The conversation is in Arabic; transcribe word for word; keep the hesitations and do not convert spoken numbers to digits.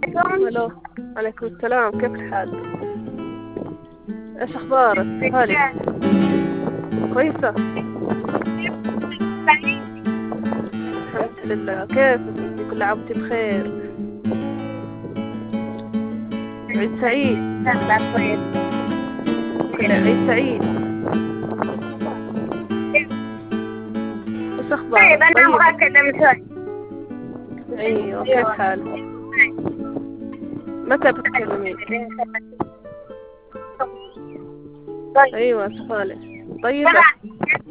الو. عليكم السلام، كيف الحال؟ ايش اخبارك؟ هاني كويسة؟ الحمد لله. كيف كل عام وانت بخير؟ عيد سعيد. كل عيد سعيد. ايش اخبارك؟ طيب انا ابغى اكلم شوي. ايوه، كيف حالك؟ متى بتكلمين؟ طيب ايوه، سؤالك طيبة.